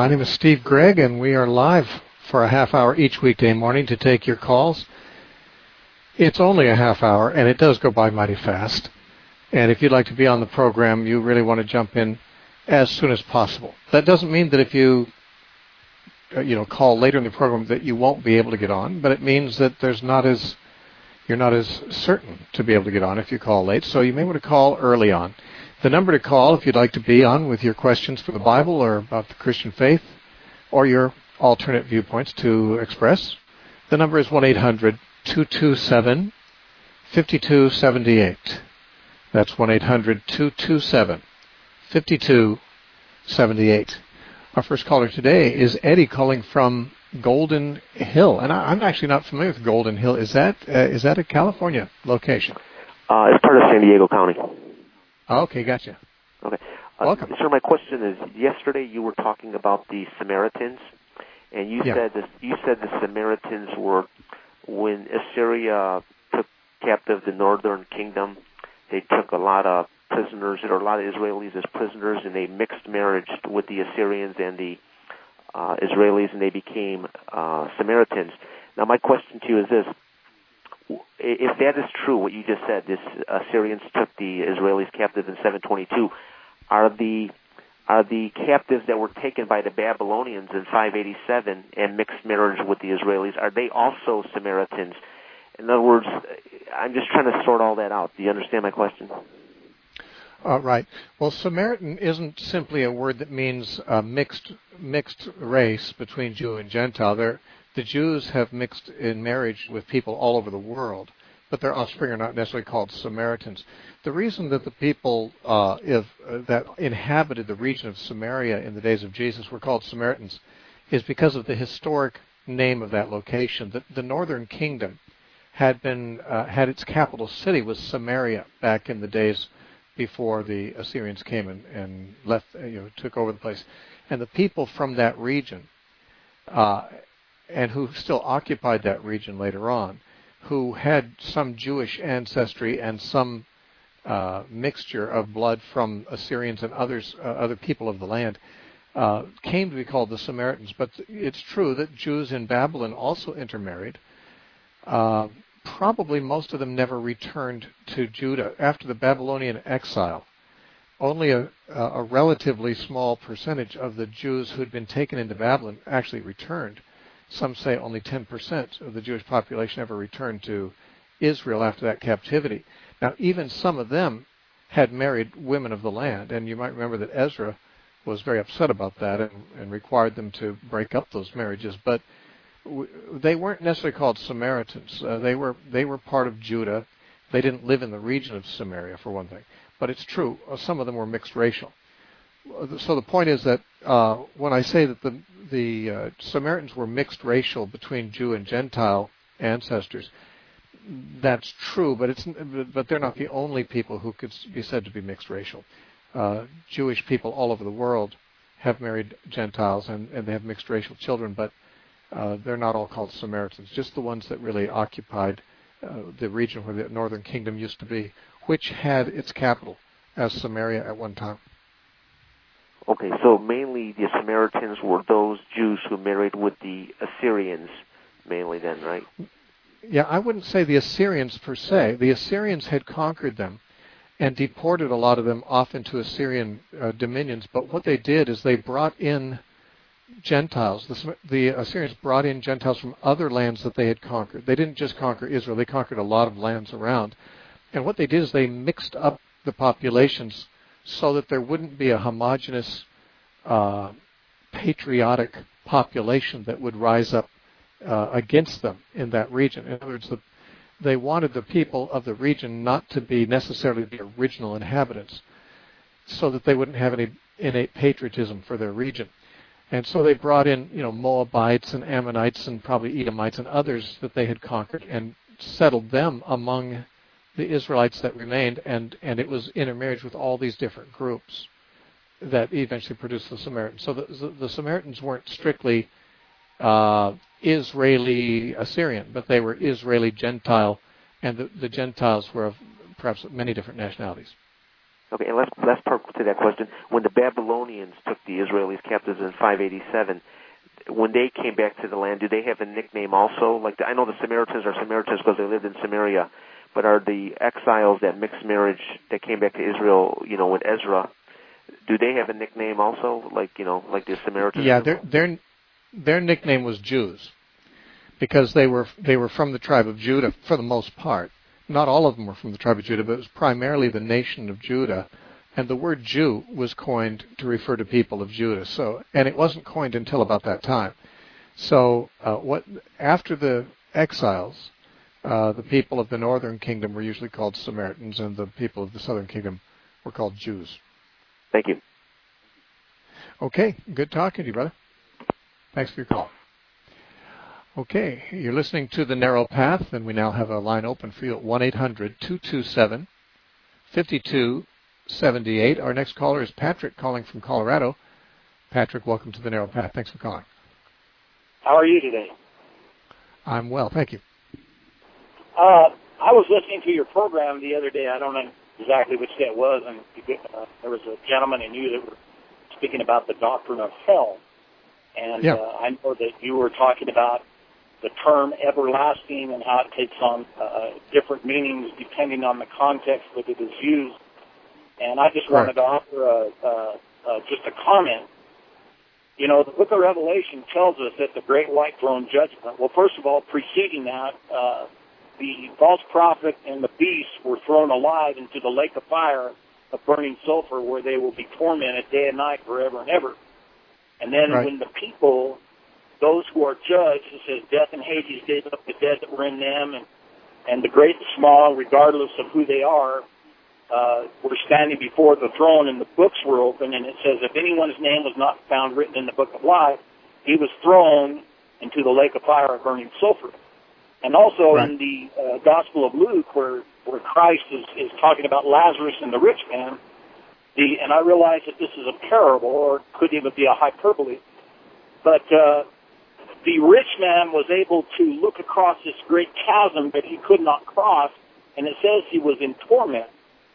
My name is Steve Gregg, and we are live for a half hour each weekday morning to take your calls. It's only a half hour, and it does go by mighty fast. And if you'd like to be on the program, you really want to jump in as soon as possible. That doesn't mean that if you call later in the program that you won't be able to get on, but it means that you're not as certain to be able to get on if you call late. So you may want to call early on. The number to call if you'd like to be on with your questions for the Bible or about the Christian faith or your alternate viewpoints to express, the number is 1-800-227-5278. That's 1-800-227-5278. Our first caller today is Eddie calling from Golden Hill. And I'm actually not familiar with Golden Hill. Is that a California location? It's part of San Diego County. Okay, gotcha. Okay. Welcome. Sir, my question is, yesterday you were talking about the Samaritans, and you said the Samaritans were, when Assyria took captive the northern kingdom, they took a lot of prisoners, or a lot of Israelis as prisoners, and they mixed marriage with the Assyrians and the Israelis, and they became Samaritans. Now, my question to you is this. If that is true, what you just said, this Assyrians took the Israelis captive in 722, are the captives that were taken by the Babylonians in 587 and mixed marriage with the Israelis, are they also Samaritans? In other words, I'm just trying to sort all that out. Do you understand my question? Right. Well, Samaritan isn't simply a word that means mixed race between Jew and Gentile. The Jews have mixed in marriage with people all over the world, but their offspring are not necessarily called Samaritans. The reason that the people that inhabited the region of Samaria in the days of Jesus were called Samaritans is because of the historic name of that location. The northern kingdom had its capital city was Samaria back in the days before the Assyrians came and left, took over the place. And the people from that region, and who still occupied that region later on, who had some Jewish ancestry and some mixture of blood from Assyrians and other people of the land, came to be called the Samaritans. But it's true that Jews in Babylon also intermarried. Probably most of them never returned to Judah. After the Babylonian exile, only a relatively small percentage of the Jews who had been taken into Babylon actually returned. Some say only 10% of the Jewish population ever returned to Israel after that captivity. Now, even some of them had married women of the land, and you might remember that Ezra was very upset about that and required them to break up those marriages. But they weren't necessarily called Samaritans. They were part of Judah. They didn't live in the region of Samaria, for one thing. But it's true, some of them were mixed racial. So the point is that when I say that the Samaritans were mixed racial between Jew and Gentile ancestors, that's true, but they're not the only people who could be said to be mixed racial. Jewish people all over the world have married Gentiles and they have mixed racial children, but they're not all called Samaritans, just the ones that really occupied the region where the northern kingdom used to be, which had its capital as Samaria at one time. Okay, so mainly the Samaritans were those Jews who married with the Assyrians, mainly then, right? Yeah, I wouldn't say the Assyrians per se. The Assyrians had conquered them and deported a lot of them off into Assyrian dominions, but what they did is they brought in Gentiles. The Assyrians brought in Gentiles from other lands that they had conquered. They didn't just conquer Israel. They conquered a lot of lands around. And what they did is they mixed up the populations so that there wouldn't be a homogeneous, patriotic population that would rise up against them in that region. In other words, they wanted the people of the region not to be necessarily the original inhabitants, so that they wouldn't have any innate patriotism for their region. And so they brought in, Moabites and Ammonites and probably Edomites and others that they had conquered and settled them among the Israelites that remained, and it was intermarriage with all these different groups that eventually produced the Samaritans. So the Samaritans weren't strictly Israeli Assyrian, but they were Israeli Gentile, and the Gentiles were of perhaps many different nationalities. Okay, and last part to that question. When the Babylonians took the Israelis captives in 587, when they came back to the land, do they have a nickname also? Like I know the Samaritans are Samaritans because they lived in Samaria, but are the exiles, that mixed marriage that came back to Israel, with Ezra, do they have a nickname also, like the Samaritans? Yeah, their nickname was Jews, because they were from the tribe of Judah for the most part. Not all of them were from the tribe of Judah, but it was primarily the nation of Judah. And the word Jew was coined to refer to people of Judah. And it wasn't coined until about that time. So after the exiles, the people of the northern kingdom were usually called Samaritans, and the people of the southern kingdom were called Jews. Thank you. Okay, good talking to you, brother. Thanks for your call. Okay, you're listening to The Narrow Path, and we now have a line open for you at 1-800-227-5278. Our next caller is Patrick, calling from Colorado. Patrick, welcome to The Narrow Path. Thanks for calling. How are you today? I'm well, thank you. I was listening to your program the other day. I don't know exactly which day it was, and there was a gentleman and you that were speaking about the doctrine of hell. And yeah. I know that you were talking about the term everlasting and how it takes on different meanings depending on the context that it is used. And I just wanted to offer just a comment. The book of Revelation tells us that the great white throne judgment, well, first of all, preceding that, the false prophet and the beast were thrown alive into the lake of fire of burning sulfur, where they will be tormented day and night forever and ever. And then when the people, those who are judged, it says death and Hades gave up the dead that were in them, and the great and small, regardless of who they are, were standing before the throne, and the books were open, and it says if anyone's name was not found written in the book of life, he was thrown into the lake of fire of burning sulfur. And also in the Gospel of Luke, where Christ is talking about Lazarus and the rich man, and I realize that this is a parable, or it could even be a hyperbole, but the rich man was able to look across this great chasm that he could not cross, and it says he was in torment.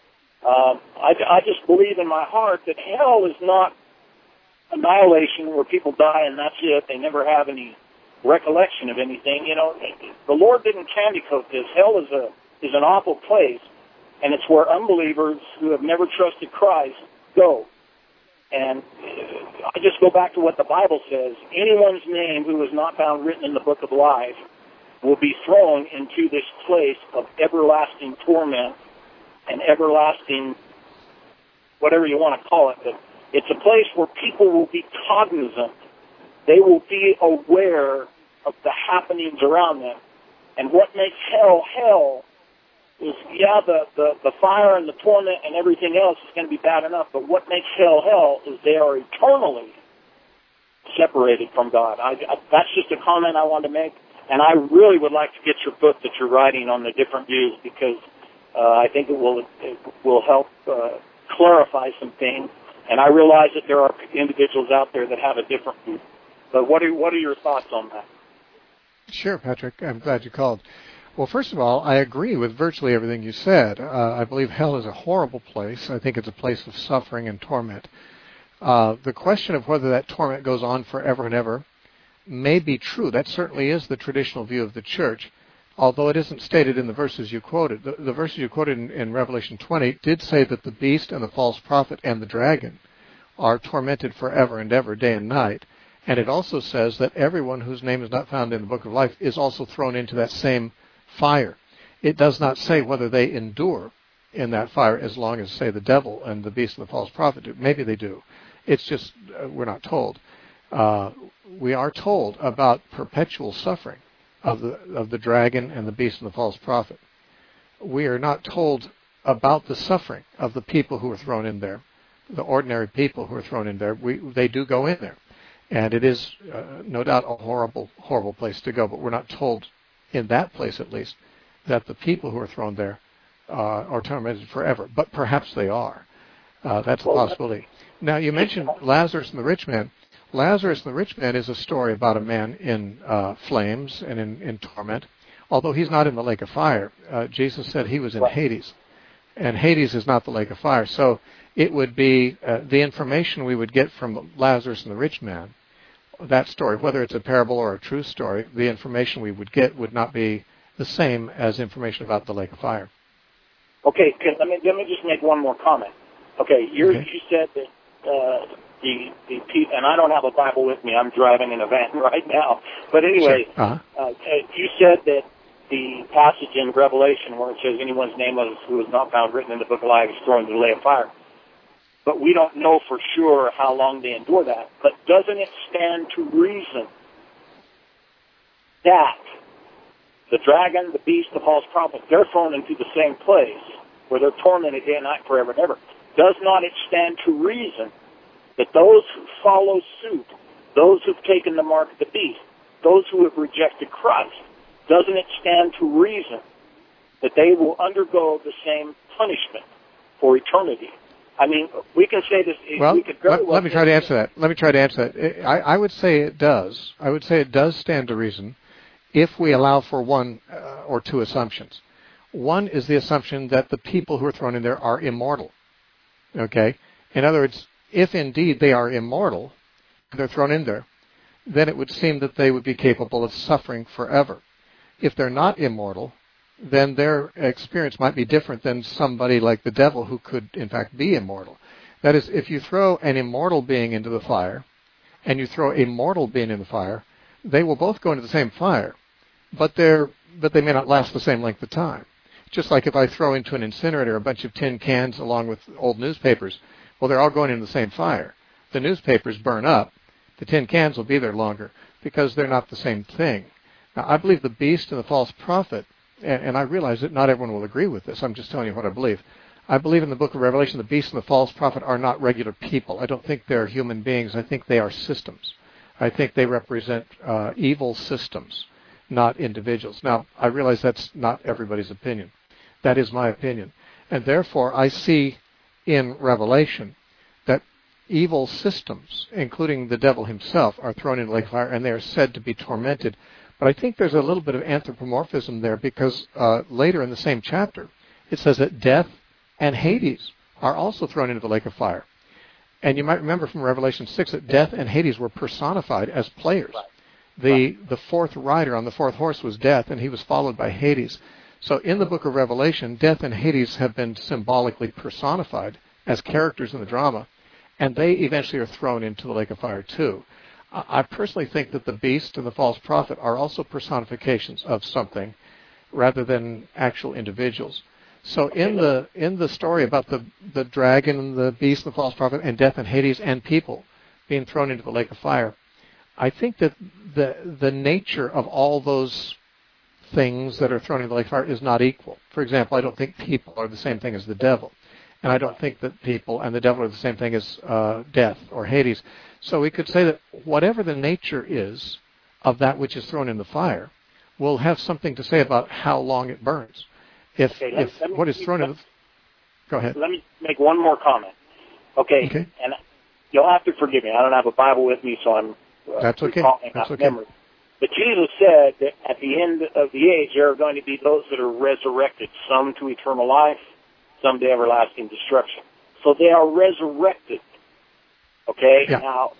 I just believe in my heart that hell is not annihilation where people die and that's it. They never have any recollection of anything. The Lord didn't candy coat this. Hell is an awful place, and it's where unbelievers who have never trusted Christ go. And I just go back to what the Bible says. Anyone's name who is not found written in the book of life will be thrown into this place of everlasting torment and everlasting, whatever you want to call it. But it's a place where people will be cognizant. They will be aware of the happenings around them. And what makes hell hell is, the fire and the torment and everything else is going to be bad enough, but what makes hell hell is they are eternally separated from God. That's just a comment I wanted to make, and I really would like to get your book that you're writing on the different views, because I think it will help clarify some things, and I realize that there are individuals out there that have a different view. But what are your thoughts on that? Sure, Patrick. I'm glad you called. Well, first of all, I agree with virtually everything you said. I believe hell is a horrible place. I think it's a place of suffering and torment. The question of whether that torment goes on forever and ever may be true. That certainly is the traditional view of the church, although it isn't stated in the verses you quoted. The verses you quoted in Revelation 20 did say that the beast and the false prophet and the dragon are tormented forever and ever, day and night. And it also says that everyone whose name is not found in the book of life is also thrown into that same fire. It does not say whether they endure in that fire as long as, say, the devil and the beast and the false prophet do. Maybe they do. It's just we're not told. We are told about perpetual suffering of the dragon and the beast and the false prophet. We are not told about the suffering of the people who are thrown in there, the ordinary people who are thrown in there. They do go in there. And it is, no doubt, a horrible, horrible place to go. But we're not told, in that place at least, that the people who are thrown there are tormented forever. But perhaps they are. That's a possibility. Now, you mentioned Lazarus and the rich man. Lazarus and the rich man is a story about a man in flames and in torment, although he's not in the lake of fire. Jesus said he was in Hades. and Hades is not the lake of fire. So it would be the information we would get from Lazarus and the rich man, that story, whether it's a parable or a true story, the information we would get would not be the same as information about the lake of fire. Okay, let me just make one more comment. Okay, you said that the people, and I don't have a Bible with me. I'm driving in a van right now. But anyway, sure. You said that the passage in Revelation where it says anyone's name who is not found written in the book of life is thrown into the lake of fire. But we don't know for sure how long they endure that. But doesn't it stand to reason that the dragon, the beast, the false prophet, they're thrown into the same place where they're tormented day and night forever and ever? Does not it stand to reason that those who follow suit, those who've taken the mark of the beast, those who have rejected Christ, doesn't it stand to reason that they will undergo the same punishment for eternity? I mean, we can say this. Well, we could let me try to answer that. I would say it does. I would say it does stand to reason if we allow for one or two assumptions. One is the assumption that the people who are thrown in there are immortal. Okay? In other words, if indeed they are immortal, they're thrown in there, then it would seem that they would be capable of suffering forever. If they're not immortal, then their experience might be different than somebody like the devil who could, in fact, be immortal. That is, if you throw an immortal being into the fire and you throw a mortal being in the fire, they will both go into the same fire, but they may not last the same length of time. Just like if I throw into an incinerator a bunch of tin cans along with old newspapers, well, they're all going into the same fire. The newspapers burn up. The tin cans will be there longer because they're not the same thing. Now, I believe the beast and the false prophet, and I realize that not everyone will agree with this. I'm just telling you what I believe. I believe in the book of Revelation the beast and the false prophet are not regular people. I don't think they're human beings. I think they are systems. I think they represent evil systems, not individuals. Now, I realize that's not everybody's opinion. That is my opinion. And therefore, I see in Revelation that evil systems, including the devil himself, are thrown into the lake of fire, and they are said to be tormented. But I think there's a little bit of anthropomorphism there because later in the same chapter, it says that death and Hades are also thrown into the lake of fire. And you might remember from Revelation 6 that death and Hades were personified as players. The fourth rider on the fourth horse was death, and he was followed by Hades. So in the book of Revelation, death and Hades have been symbolically personified as characters in the drama, and they eventually are thrown into the lake of fire too. I personally think that the beast and the false prophet are also personifications of something rather than actual individuals. So in the story about the dragon and the beast and the false prophet and death and Hades and people being thrown into the lake of fire, I think that the nature of all those things that are thrown into the lake of fire is not equal. For example, I don't think people are the same thing as the devil. And I don't think that people and the devil are the same thing as death or Hades. So we could say that whatever the nature is of that which is thrown in the fire will have something to say about how long it burns. If what is thrown in the... Go ahead. Let me make one more comment. Okay. And you'll have to forgive me. I don't have a Bible with me, so I'm... That's okay. That's okay. Memory. But Jesus said that at the end of the age, there are going to be those that are resurrected, some to eternal life, some to everlasting destruction. So they are resurrected. Okay? Yeah. Now,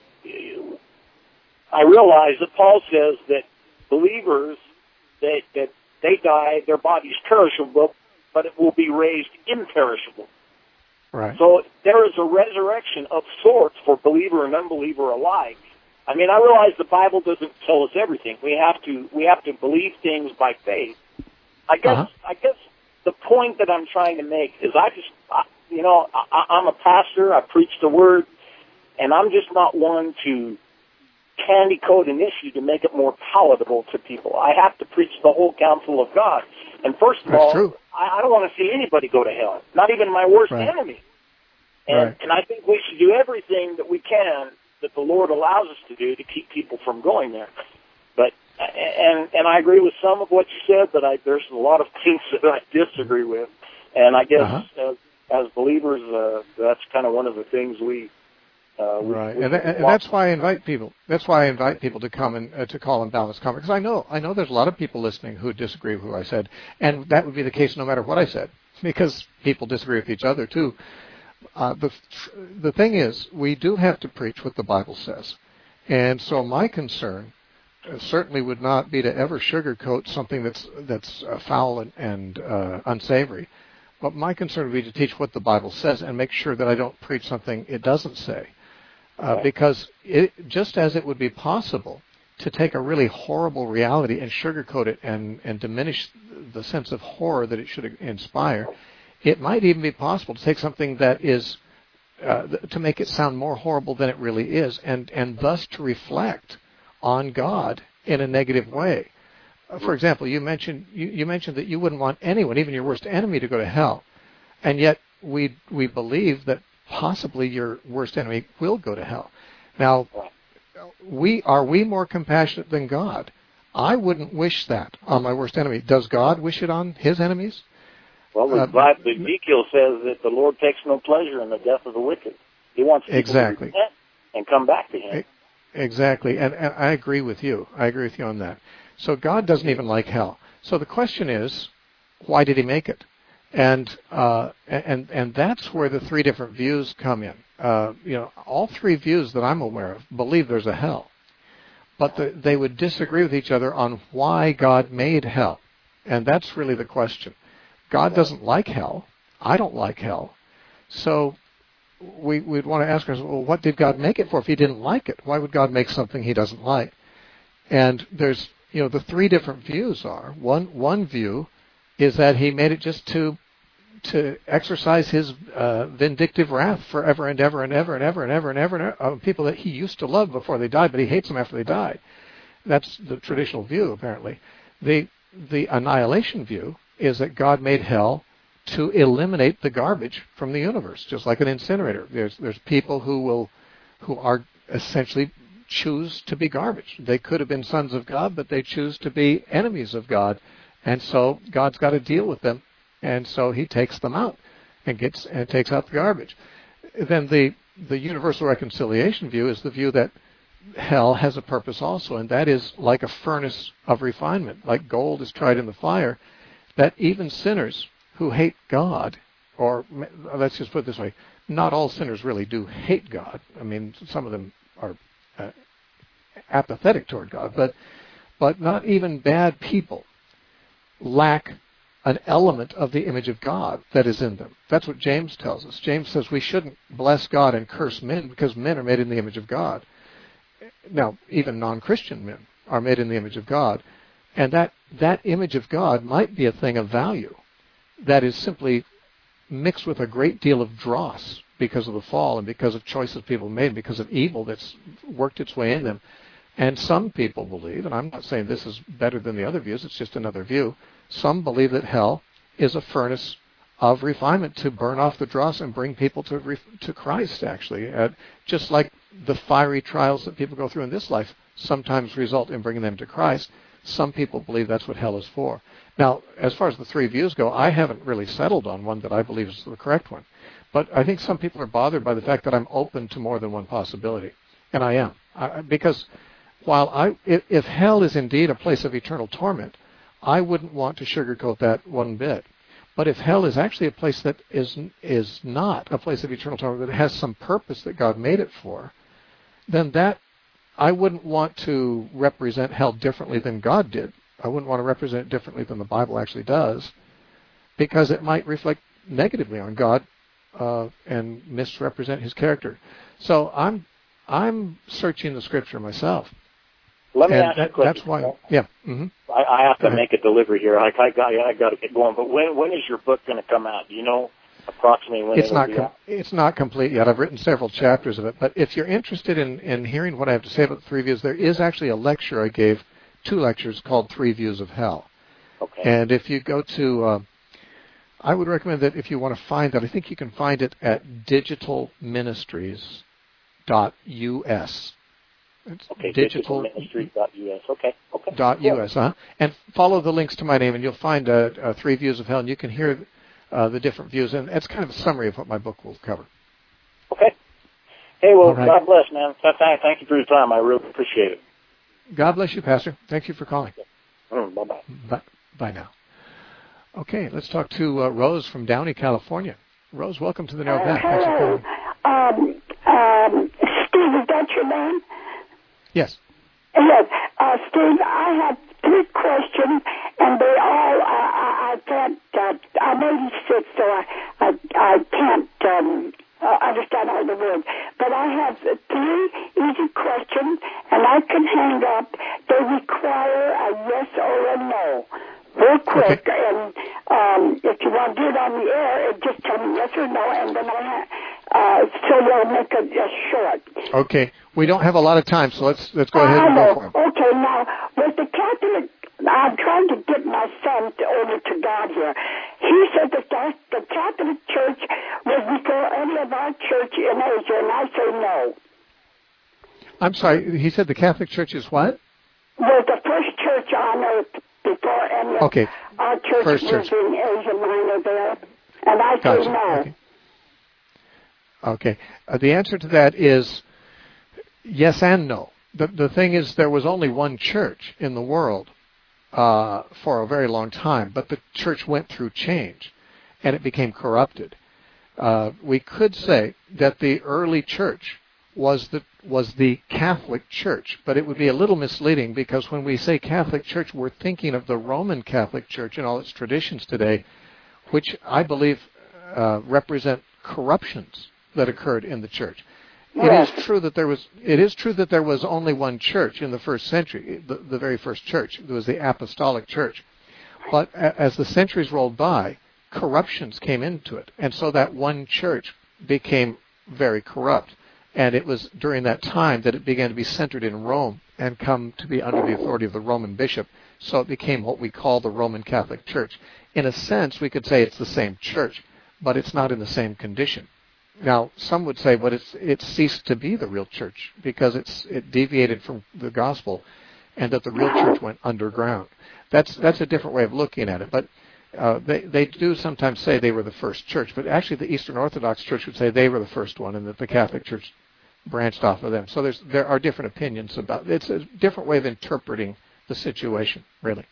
I realize that Paul says that believers, that they die, their body is perishable, but it will be raised imperishable. Right. So there is a resurrection of sorts for believer and unbeliever alike. I mean, I realize the Bible doesn't tell us everything. We have to believe things by faith. I guess the point that I'm trying to make is I'm a pastor. I preach the word, and I'm just not one to candy coat an issue to make it more palatable to people. I have to preach the whole counsel of God. And first of all, I don't want to see anybody go to hell, not even my worst enemy. And I think we should do everything that we can that the Lord allows us to do to keep people from going there. But and I agree with some of what you said, but there's a lot of things that I disagree with. And I guess as believers, that's kind of one of the things we and that's why I invite people. That's why I invite people to come and to call and balance conference. Because I know there's a lot of people listening who disagree with what I said, and that would be the case no matter what I said. because people disagree with each other too. The thing is, we do have to preach what the Bible says. And so my concern certainly would not be to ever sugarcoat something that's foul and unsavory. But my concern would be to teach what the Bible says and make sure that I don't preach something it doesn't say. Because just as it would be possible to take a really horrible reality and sugarcoat it and diminish the sense of horror that it should inspire, it might even be possible to take something that is, to make it sound more horrible than it really is, and thus to reflect on God in a negative way. For example, you mentioned that you wouldn't want anyone, even your worst enemy, to go to hell, and yet we believe that possibly your worst enemy will go to hell. Now, are we more compassionate than God? I wouldn't wish that on my worst enemy. Does God wish it on his enemies? Well, Ezekiel says that the Lord takes no pleasure in the death of the wicked. He wants people to repent and come back to him. Exactly, and I agree with you. I agree with you on that. So God doesn't even like hell. So the question is, why did he make it? And that's where the three different views come in. All three views that I'm aware of believe there's a hell, but they would disagree with each other on why God made hell, and that's really the question. God doesn't like hell. I don't like hell. So we'd want to ask ourselves, well, what did God make it for if he didn't like it? Why would God make something he doesn't like? And there's, the three different views are. One view is that he made it just to exercise his vindictive wrath forever and ever and ever and ever and ever and ever on people that he used to love before they died, but he hates them after they die. That's the traditional view, apparently. The annihilation view is that God made hell to eliminate the garbage from the universe, just like an incinerator. There's people who are essentially choose to be garbage. They could have been sons of God, but they choose to be enemies of God, and so God's got to deal with them, and so he takes them out and takes out the garbage. Then the universal reconciliation view is the view that hell has a purpose also, and that is like a furnace of refinement, like gold is tried in the fire, that even sinners who hate God, or let's just put it this way, not all sinners really do hate God. I mean, some of them are apathetic toward God, but not even bad people lack an element of the image of God that is in them. That's what James tells us. James says we shouldn't bless God and curse men because men are made in the image of God. Now, even non-Christian men are made in the image of God, and that image of God might be a thing of value that is simply mixed with a great deal of dross because of the fall and because of choices people made, because of evil that's worked its way in them. And some people believe, and I'm not saying this is better than the other views, it's just another view, some believe that hell is a furnace of refinement to burn off the dross and bring people to Christ, actually. Just like the fiery trials that people go through in this life sometimes result in bringing them to Christ, some people believe that's what hell is for. Now, as far as the three views go, I haven't really settled on one that I believe is the correct one. But I think some people are bothered by the fact that I'm open to more than one possibility. And I am. Because while if hell is indeed a place of eternal torment, I wouldn't want to sugarcoat that one bit. But if hell is actually a place that is not a place of eternal torment, that has some purpose that God made it for, then that I wouldn't want to represent hell differently than God did. I wouldn't want to represent it differently than the Bible actually does, because it might reflect negatively on God and misrepresent his character. So I'm searching the Scripture myself. Let me ask you a question. That's why. Yeah. Mm-hmm. I have to make a delivery here. I got to get going. But when is your book going to come out? Do you know approximately when it will be out? It's not complete yet. I've written several chapters of it. But if you're interested in hearing what I have to say about the three views, there is actually a lecture I gave, 2 lectures called Three Views of Hell. Okay. And if you go to, I would recommend that if you want to find that, I think you can find it at digitalministries.us. Okay, digitalministries.us. Okay. .us, and follow the links to my name, and you'll find 3 Views of Hell, and you can hear the different views, and it's kind of a summary of what my book will cover. Okay. Hey, well, right. God bless, man. Thank you for your time. I really appreciate it. God bless you, Pastor. Thank you for calling. Bye-bye. Bye now. Okay, let's talk to Rose from Downey, California. Rose, welcome to the Narrow Path. Hello. Steve, is that your name? Yes. Yes. Steve, I have 3 questions, and they all, I can't, I'm 86, so I can't understand all the words. But I have 3 easy questions, and I can hang up. They require a yes or a no. Real quick, okay. And if you want to do it on the air, just tell me yes or no, and then so you'll make a short. Okay, we don't have a lot of time, so let's go ahead and go for it. Okay, now with the Catholic, I'm trying to get my son over to God here. He said that the Catholic Church was before any of our church in Asia, and I say no. I'm sorry, he said the Catholic Church is what? Was the first church on earth before any of our church was in Asia Minor there, and I say no. Okay. The answer to that is yes and no. The thing is, there was only one church in the world for a very long time, but the church went through change, and it became corrupted. We could say that the early church was the Catholic Church, but it would be a little misleading, because when we say Catholic Church, we're thinking of the Roman Catholic Church and all its traditions today, which I believe represent corruptions that occurred in the church. Yes. It is true that there was only one church in the first century, the very first church. There was the Apostolic Church. But as the centuries rolled by, corruptions came into it, and so that one church became very corrupt. And it was during that time that it began to be centered in Rome and come to be under the authority of the Roman bishop. So it became what we call the Roman Catholic Church. In a sense, we could say it's the same church, but it's not in the same condition. Now, some would say, but it ceased to be the real church because it deviated from the gospel, and that the real church went underground. That's a different way of looking at it. But they do sometimes say they were the first church, but actually the Eastern Orthodox Church would say they were the first one, and that the Catholic Church branched off of them. So there are different opinions about it. It's a different way of interpreting the situation, really.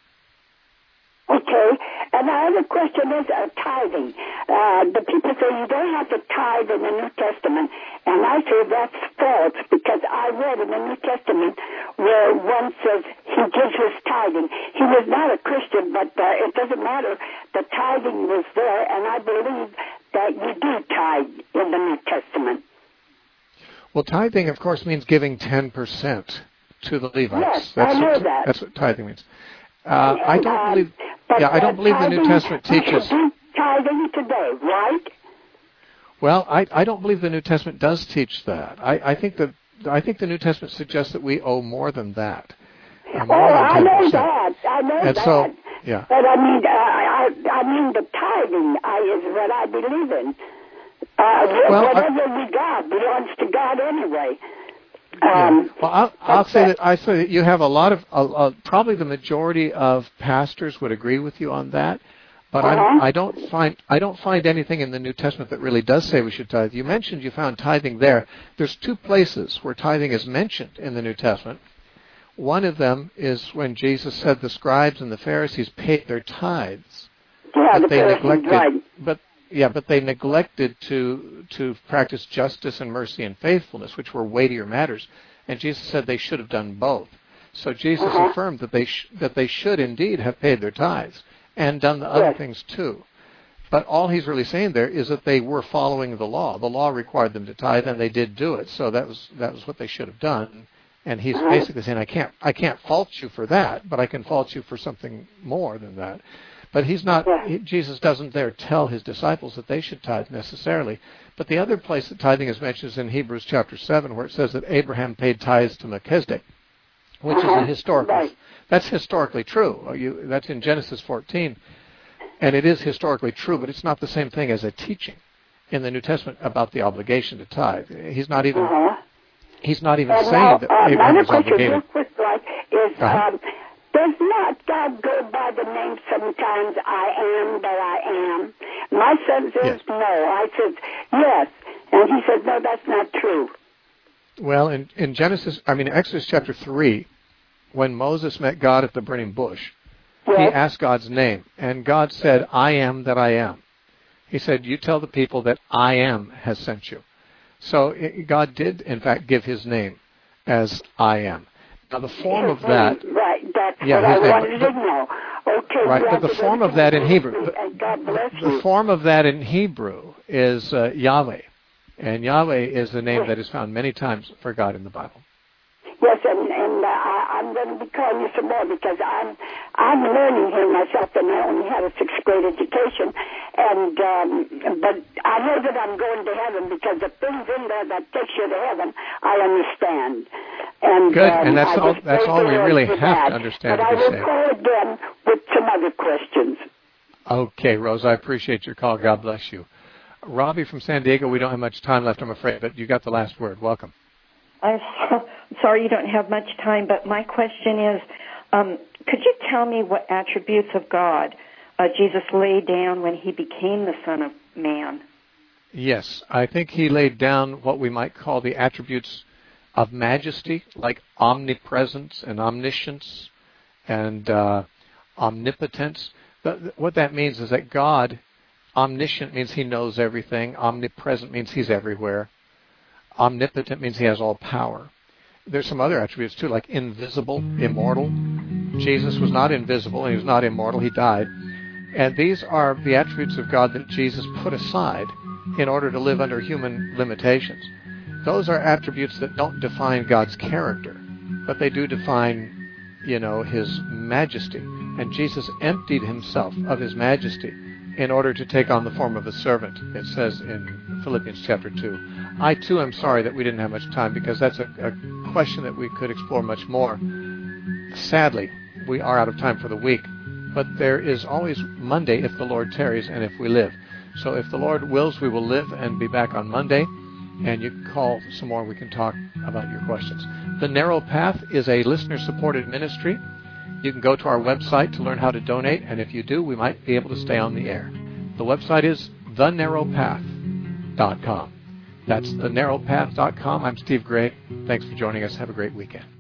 Okay. And my other question is tithing. The people say you don't have to tithe in the New Testament, and I say that's false, because I read in the New Testament where one says he gives his tithing. He was not a Christian, but it doesn't matter. The tithing was there, and I believe that you do tithe in the New Testament. Well, tithing, of course, means giving 10% to the Levites. Yes, I know that. That's what tithing means. I don't believe the New Testament teaches tithing today, right? Well, I don't believe the New Testament does teach that. I think the New Testament suggests that we owe more than that. I know that. So, yeah. But I mean the tithing is what I believe in. Whatever we got belongs to God anyway. Well, I say that you have a lot of probably the majority of pastors would agree with you on that, but I don't find anything in the New Testament that really does say we should tithe. You mentioned you found tithing there. There's 2 places where tithing is mentioned in the New Testament. One of them is when Jesus said the scribes and the Pharisees paid their tithes, but they neglected to practice justice and mercy and faithfulness, which were weightier matters. And Jesus said they should have done both. So Jesus affirmed that they should indeed have paid their tithes and done the other things too. But all he's really saying there is that they were following the law. The law required them to tithe, and they did do it. So that was what they should have done. And he's basically saying, I can't fault you for that, but I can fault you for something more than that. But Jesus doesn't there tell his disciples that they should tithe necessarily. But the other place that tithing is mentioned is in Hebrews chapter 7, where it says that Abraham paid tithes to Melchizedek, which is a historical. That's historically true. That's in Genesis 14, and it is historically true, but it's not the same thing as a teaching in the New Testament about the obligation to tithe. He's not even saying that Abraham was obligated. Does not God go by the name sometimes, I am that I am? My son says no. I said yes. And he said, no, that's not true. Well, in Exodus chapter 3, when Moses met God at the burning bush, he asked God's name, and God said, I am that I am. He said, you tell the people that I am has sent you. So God did, in fact, give his name as I am. Now, the form of that... Right, that's what I wanted to know. Okay, right, but the form of that in Hebrew... God bless you. The form of that in Hebrew is Yahweh. And Yahweh is the name that is found many times for God in the Bible. Yes, and I'm going to be calling you some more because I'm learning here myself, and I only had a 6th grade education, and but I know that I'm going to heaven because the things in there that takes you to heaven, I understand. And good, and that's all we really have to understand. But I will call again with some other questions. Okay, Rose, I appreciate your call. God bless you. Robbie from San Diego, we don't have much time left, I'm afraid, but you got the last word. Welcome. I'm sorry you don't have much time, but my question is, could you tell me what attributes of God Jesus laid down when he became the Son of Man? Yes, I think he laid down what we might call the attributes of majesty, like omnipresence and omniscience and omnipotence. What that means is that God, omniscient means he knows everything. Omnipresent means he's everywhere. Omnipotent means he has all power. There's some other attributes too, like invisible, immortal. Jesus was not invisible and he was not immortal. He died. And these are the attributes of God that Jesus put aside in order to live under human limitations. Those are attributes that don't define God's character, but they do define, his majesty. And Jesus emptied himself of his majesty in order to take on the form of a servant, it says in Philippians chapter 2. I, too, am sorry that we didn't have much time because that's a question that we could explore much more. Sadly, we are out of time for the week, but there is always Monday if the Lord tarries and if we live. So if the Lord wills, we will live and be back on Monday, and you can call some more. We can talk about your questions. The Narrow Path is a listener-supported ministry. You can go to our website to learn how to donate, and if you do, we might be able to stay on the air. The website is thenarrowpath.com. That's thenarrowpath.com. I'm Steve Gray. Thanks for joining us. Have a great weekend.